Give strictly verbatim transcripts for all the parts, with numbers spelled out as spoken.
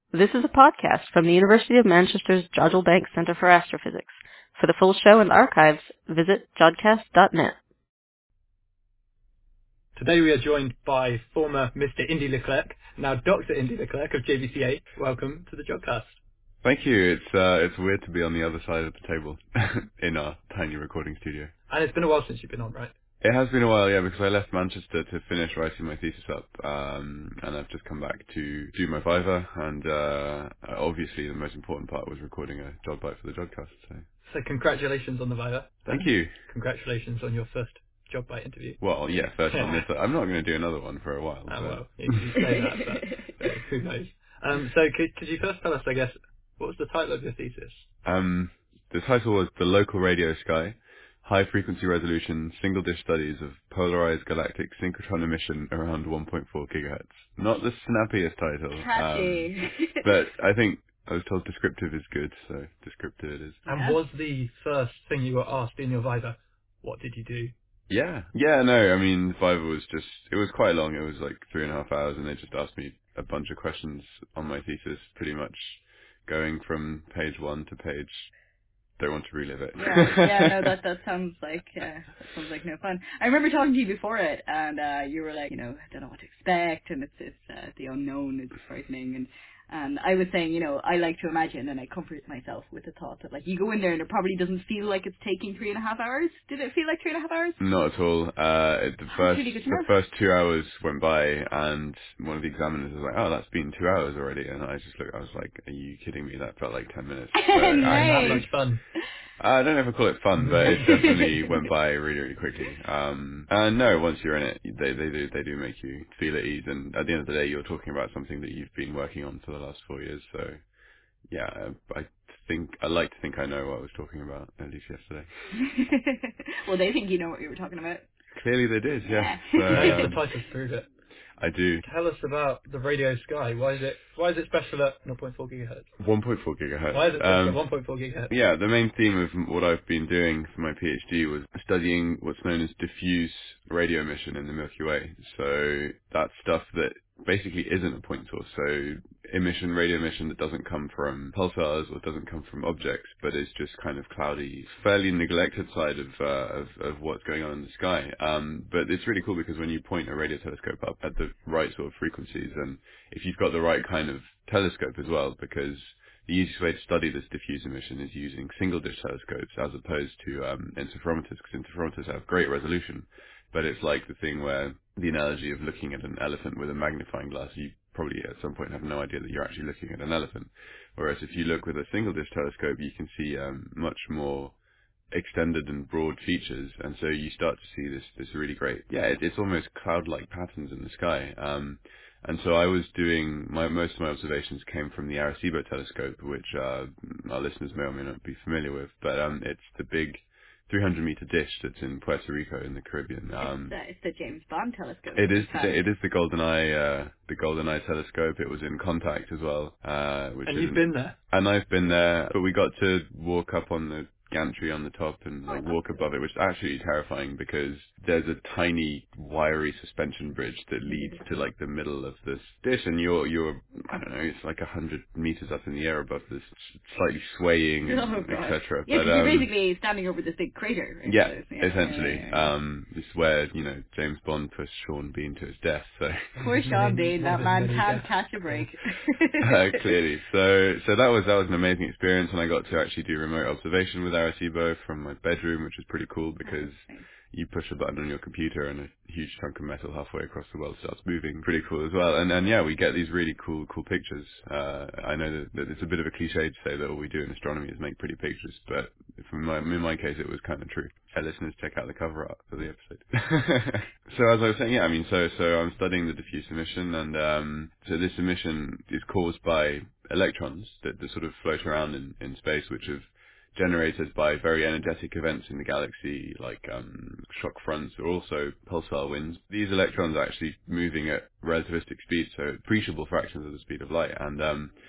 This is a podcast from the University of Manchester's Jodrell Bank Centre for Astrophysics. For the full show and archives, visit jodcast dot net. Today we are joined by former Mister Indy Leclerc, now Doctor Indy Leclerc of J V C H. Welcome to the Jodcast. Thank you. It's uh, it's weird to be on the other side of the table in our tiny recording studio. And it's been a while since you've been on, right? It has been a while, yeah, because I left Manchester to finish writing my thesis up, um, and I've just come back to do my Viva, and uh, obviously the most important part was recording a job bite for the Jodcast. So. so congratulations on the Viva. Thank you. Congratulations on your first job bite interview. Well, yeah, first on this. I'm not going to do another one for a while. Ah, but... well, you, you say that, but uh, who knows. Um, so could, could you first tell us, I guess, what was the title of your thesis? Um, the title was The Local Radio Sky, High Frequency Resolution Single Dish Studies of Polarized Galactic Synchrotron Emission Around one point four gigahertz. Not the snappiest title. Catchy. Um, but I think I was told descriptive is good, so descriptive it is. And Yeah. was the first thing you were asked in your Viva, what did you do? Yeah. Yeah, no, I mean, Viva was just, it was quite long. It was like three and a half hours, and they just asked me a bunch of questions on my thesis, pretty much going from page one to page don't want to relive it. Yeah, yeah, no, that that sounds like uh, that sounds like no fun. I remember talking to you before it, and uh, you were like, you know, I don't know what to expect, and it's it's uh, the unknown is frightening, and and I was saying, you know, I like to imagine, and I comfort myself with the thought that like you go in there and it probably doesn't feel like it's taking three and a half hours. Did it feel like three and a half hours? Not at all. Uh, it- the That's first really good to the know. first two hours went by, and one of the examiners was like, "Oh, that's been two hours already," and I just looked. I was like, "Are you kidding me? That felt like ten minutes." So And that Nice. much fun. I don't know if I call it fun, but it definitely went by really, really quickly. Um, and no, once you're in it, they they do they do make you feel at ease. And at the end of the day, you're talking about something that you've been working on for the last four years. So yeah, I think I like to think I know what I was talking about, at least yesterday. Well, they think you know what you were talking about. Clearly, they did. Yes. Yeah. So, I guess the um, titles prove it. I do. Tell us about the Radio Sky. Why is it why is it special at zero point four gigahertz? one point four gigahertz. Why is it special Um, at one point four gigahertz? Yeah, the main theme of what I've been doing for my PhD was studying what's known as diffuse radio emission in the Milky Way. So that's stuff that basically isn't a point source. So emission, radio emission that doesn't come from pulsars or doesn't come from objects, but is just kind of cloudy, fairly neglected side of, uh, of, of what's going on in the sky. Um, but it's really cool because when you point a radio telescope up at the right sort of frequencies, and if you've got the right kind of telescope as well, because the easiest way to study this diffuse emission is using single-dish telescopes as opposed to um, interferometers, because interferometers have great resolution, but it's like the thing where the analogy of looking at an elephant with a magnifying glass, you probably at some point have no idea that you're actually looking at an elephant. Whereas if you look with a single-dish telescope, you can see um, much more extended and broad features, and so you start to see this this really great, yeah, it, it's almost cloud-like patterns in the sky. Um, and so I was doing, my most of my observations came from the Arecibo telescope, which uh, our listeners may or may not be familiar with, but um, it's the big three hundred meter dish that's in Puerto Rico in the Caribbean. Um, It's, uh, it's the James Bond telescope. it is in fact. the, it is the GoldenEye uh, the GoldenEye telescope. It was in Contact as well, uh, which And is you've been there. and I've been there, but we got to walk up on the gantry on the top and Oh, like that's walk cool. above it, which is actually terrifying because there's a tiny wiry suspension bridge that leads to like the middle of this dish, and you're you're I don't know, it's like a hundred meters up in the air above this, slightly swaying and Oh, God. et cetera. Yeah, But because you're um, basically standing over this big crater. Right? yeah, So, yeah, essentially, yeah, yeah. um, this is where you know James Bond pushed Sean Bean to his death. So. Poor Sean Bean, One of that his man many can't deaths. catch a break. Uh, clearly. So, so that was that was an amazing experience, and I got to actually do remote observation with Arecibo from my bedroom, which was pretty cool because Nice. you push a button on your computer and a huge chunk of metal halfway across the world starts moving. Pretty cool as well. And and yeah, we get these really cool cool pictures. Uh, I know that, that it's a bit of a cliche to say that all we do in astronomy is make pretty pictures, but for my, in my case, it was kind of true. Hey, listeners, check out the cover art for the episode. So as I was saying, yeah, I mean, so so I'm studying the diffuse emission, and um, so this emission is caused by electrons that, that sort of float around in, in space, which have generated by very energetic events in the galaxy, like um, shock fronts or also pulsar winds. These electrons are actually moving at relativistic speeds, so appreciable fractions of the speed of light, and um,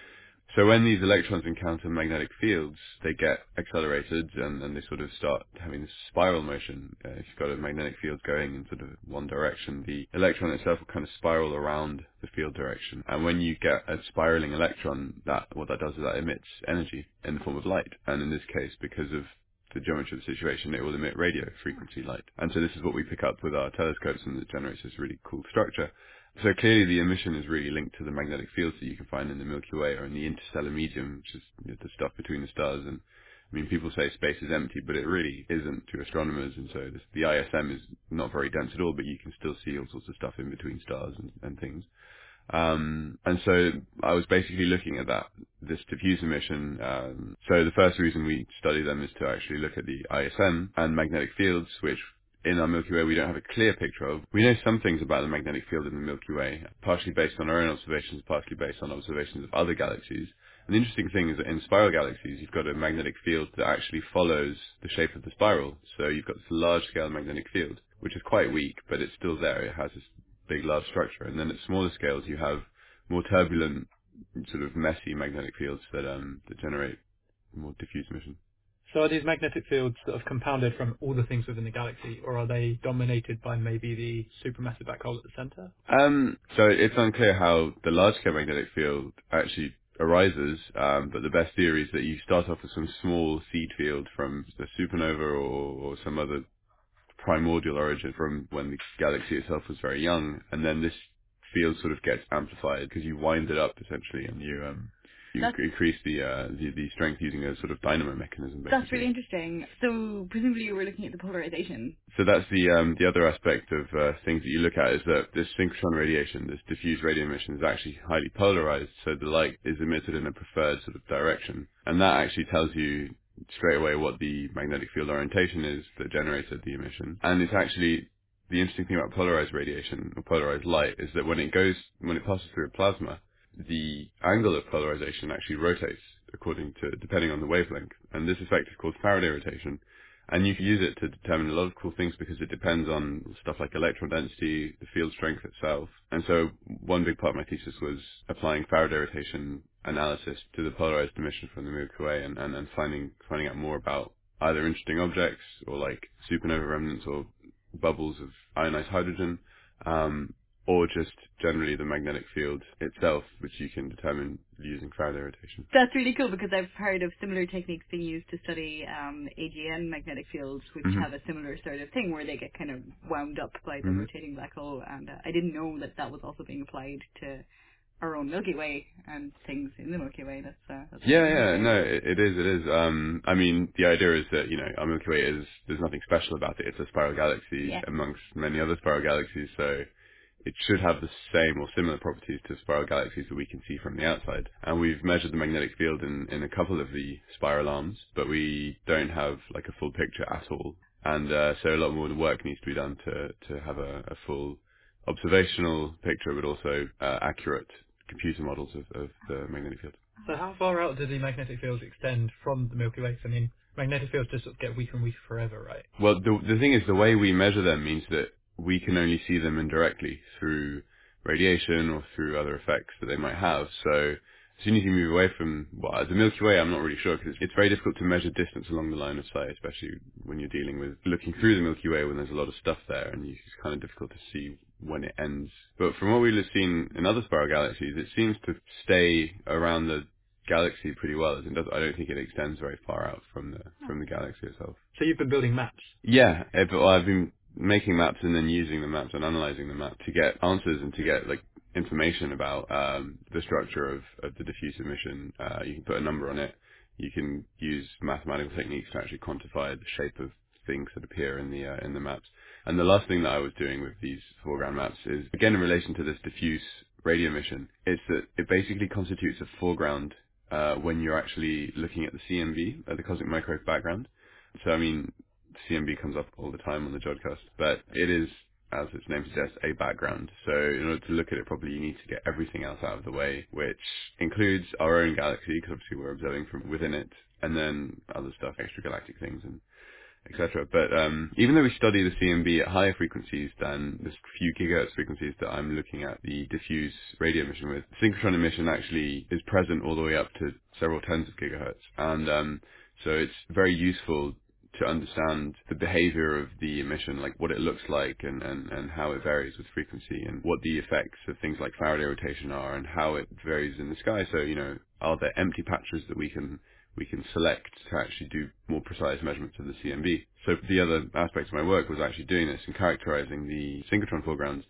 So when these electrons encounter magnetic fields, they get accelerated and, and they sort of start having this spiral motion. Uh, if you've got a magnetic field going in sort of one direction, the electron itself will kind of spiral around the field direction. And when you get a spiraling electron, that what that does is that emits energy in the form of light. And in this case, because of the geometry of the situation, it will emit radio frequency light. And so this is what we pick up with our telescopes, and it generates this really cool structure. So clearly the emission is really linked to the magnetic fields that you can find in the Milky Way or in the interstellar medium, which is, you know, the stuff between the stars. And I mean, people say space is empty, but it really isn't to astronomers. And so this, the I S M is not very dense at all, but you can still see all sorts of stuff in between stars and, and things. Um, and so I was basically looking at that, this diffuse emission. Um, so the first reason we study them is to actually look at the I S M and magnetic fields, which in our Milky Way we don't have a clear picture of. We know some things about the magnetic field in the Milky Way, partially based on our own observations, partially based on observations of other galaxies. And the interesting thing is that in spiral galaxies, you've got a magnetic field that actually follows the shape of the spiral. So you've got this large-scale magnetic field, which is quite weak, but it's still there. It has this big, large structure. And then at smaller scales, you have more turbulent, sort of messy magnetic fields that um, that generate more diffuse emission. So are these magnetic fields sort of compounded from all the things within the galaxy, or are they dominated by maybe the supermassive black hole at the center? Um, so it's unclear how the large-scale magnetic field actually arises, um, but the best theory is that you start off with some small seed field from the supernova or, or some other primordial origin from when the galaxy itself was very young, and then this field sort of gets amplified because you wind it up essentially, and you um, you That's, increase the, uh, the the strength using a sort of dynamo mechanism. Basically. that's really interesting. So presumably you were looking at the polarization. So that's the um, the other aspect of uh, things that you look at is that this synchrotron radiation, this diffuse radio emission, is actually highly polarized. So the light is emitted in a preferred sort of direction, and that actually tells you straight away what the magnetic field orientation is that generated the emission. And it's actually the interesting thing about polarized radiation or polarized light is that when it goes when it passes through a plasma, the angle of polarization actually rotates according to depending on the wavelength, and this effect is called Faraday rotation. And you can use it to determine a lot of cool things because it depends on stuff like electron density, the field strength itself. And so one big part of my thesis was applying Faraday rotation analysis to the polarized emission from the Milky Way and, and, and finding finding out more about either interesting objects or like supernova remnants or bubbles of ionized hydrogen, um, or just generally the magnetic field itself, which you can determine using Faraday rotation. That's really cool because I've heard of similar techniques being used to study um, A G N magnetic fields, which Mm-hmm. have a similar sort of thing where they get kind of wound up by the Mm-hmm. rotating black hole. And uh, I didn't know that that was also being applied to our own Milky Way and things in the Milky Way. That's, uh, that's Yeah, really yeah, interesting. no, it, it is, it is. Um, I mean, the idea is that, you know, our Milky Way is, there's nothing special about it. It's a spiral galaxy Yeah. amongst many other spiral galaxies, so it should have the same or similar properties to spiral galaxies that we can see from the outside. And we've measured the magnetic field in, in a couple of the spiral arms, but we don't have like a full picture at all. And uh, so a lot more work needs to be done to, to have a, a full observational picture, but also uh, accurate computer models of, of the magnetic field. So how far out do the magnetic fields extend from the Milky Way? 'Cause, I mean, magnetic fields just sort of get weaker and weaker forever, right? Well, the the thing is, the way we measure them means that we can only see them indirectly through radiation or through other effects that they might have. So as soon as you move away from well, the Milky Way, I'm not really sure because it's, it's very difficult to measure distance along the line of sight, especially when you're dealing with looking through the Milky Way when there's a lot of stuff there, and it's kind of difficult to see when it ends. But from what we've seen in other spiral galaxies, it seems to stay around the galaxy pretty well. It does, I don't think it extends very far out from the from the galaxy itself. So you've been building maps. Yeah, eh, but I've been making maps and then using the maps and analyzing the map to get answers and to get like information about um, the structure of, of the diffuse emission. Uh, you can put a number on it. You can use mathematical techniques to actually quantify the shape of things that appear in the uh, in the maps. And the last thing that I was doing with these foreground maps is, again, in relation to this diffuse radio emission, is that it basically constitutes a foreground uh, when you're actually looking at the C M B, uh, the cosmic microwave background. So, I mean, C M B comes up all the time on the Jodcast, but it is, as its name suggests, a background. So in order to look at it properly, you need to get everything else out of the way, which includes our own galaxy, because obviously we're observing from within it, and then other stuff, extragalactic things, and et cetera. But um, even though we study the C M B at higher frequencies than the few gigahertz frequencies that I'm looking at the diffuse radio emission with, synchrotron emission actually is present all the way up to several tens of gigahertz. And um, so it's very useful to understand the behavior of the emission, like what it looks like and, and, and how it varies with frequency and what the effects of things like Faraday rotation are and how it varies in the sky. So, you know, are there empty patches that we can we can select to actually do more precise measurements of the C M B? So the other aspect of my work was actually doing this and characterizing the synchrotron foregrounds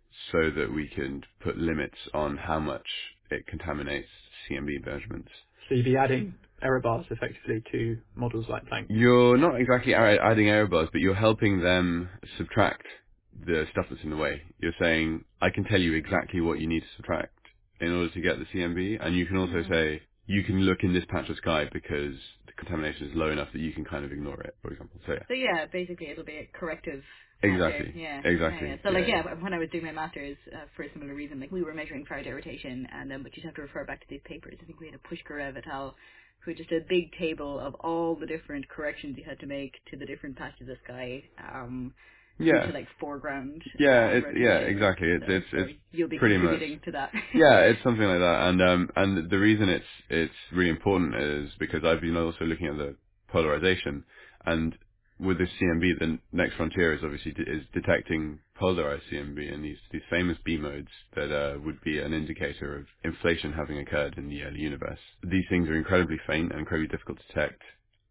so that we can put limits on how much it contaminates C M B measurements. So you'd be adding error bars effectively to models like Planck. You're not exactly a- adding error bars, but you're helping them subtract the stuff that's in the way. You're saying, I can tell you exactly what you need to subtract in order to get the C M B, and you can also Mm. say, you can look in this patch of sky because the contamination is low enough that you can kind of ignore it, for example. So yeah. So yeah, basically it'll be a corrective factor. Exactly. Yeah. Exactly. Yeah, yeah. So Yeah, like yeah, yeah. when I was doing my masters uh, for a similar reason, like we were measuring Faraday rotation, and then but you'd have to refer back to these papers. I think we had a Pushkarev et al. Who just a big table of all the different corrections you had to make to the different patches of sky, um, due Yeah. to like foreground Yeah, uh, it, yeah, rotation. exactly. It's, So, it's, so it's you'll be pretty much. contributing to that. Yeah, it's something like that, and um, and the reason it's it's really important is because I've been also looking at the polarization, and with this C M B, the next frontier is obviously de- is detecting polarized C M B and these these famous B modes that uh, would be an indicator of inflation having occurred in the early universe. These things are incredibly faint and incredibly difficult to detect,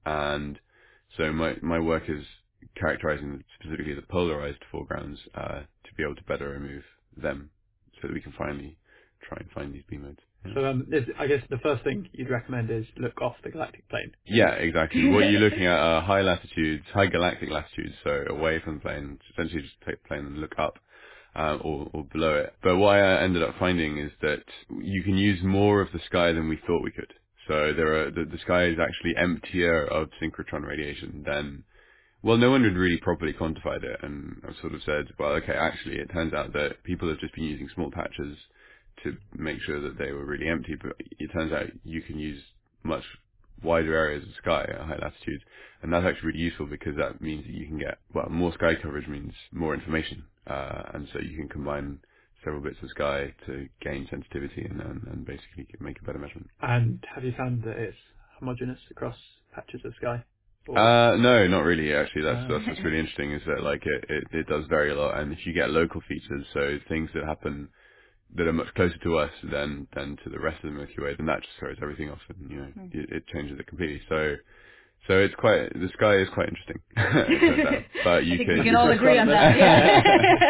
and so my my work is characterizing specifically the polarized foregrounds uh, to be able to better remove them, so that we can finally try and find these B modes. Yeah. So um, is, I guess the first thing you'd recommend is look off the galactic plane. Yeah, exactly. What you're looking at are high latitudes, high galactic latitudes, so away from the plane, essentially just take the plane and look up, uh, or, or below it. But what I ended up finding is that you can use more of the sky than we thought we could. So there are, the, the sky is actually emptier of synchrotron radiation than, well, no one had really properly quantified it, and I've sort of said, well, okay, actually, it turns out that people have just been using small patches to make sure that they were really empty, but it turns out you can use much wider areas of sky at high latitudes, and that's actually really useful because that means that you can get, well, more sky coverage means more information, uh, and so you can combine several bits of sky to gain sensitivity and, and, and basically make a better measurement. And have you found that it's homogeneous across patches of sky? Or, Uh, no, not really. Actually, that's uh, that's what's really interesting is that like it, it it does vary a lot, and if you get local features, so things that happen that are much closer to us than than to the rest of the Milky Way, then that just throws everything off, and you know Hmm. it, it changes it completely. So so it's quite the sky is quite interesting, it turns out. But I you think we can can all agree on that. Yeah.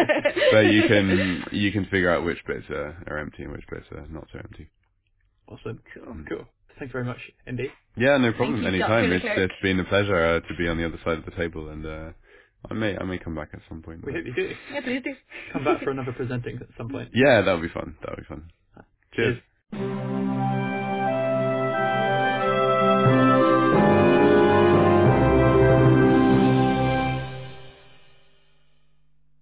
but you can you can figure out which bits are, are empty and which bits are not so empty. awesome. Cool. Mm. Cool. Thanks very much, Indy. Yeah, no Thank problem. you, Anytime. Doctor It's Leclerc. it's been a pleasure uh, to be on the other side of the table, and uh, I may I may come back at some point. We But hope you do. Yeah, please do. Come back for another presenting at some point. yeah, that'll be fun. That'll be fun. Cheers. Cheers.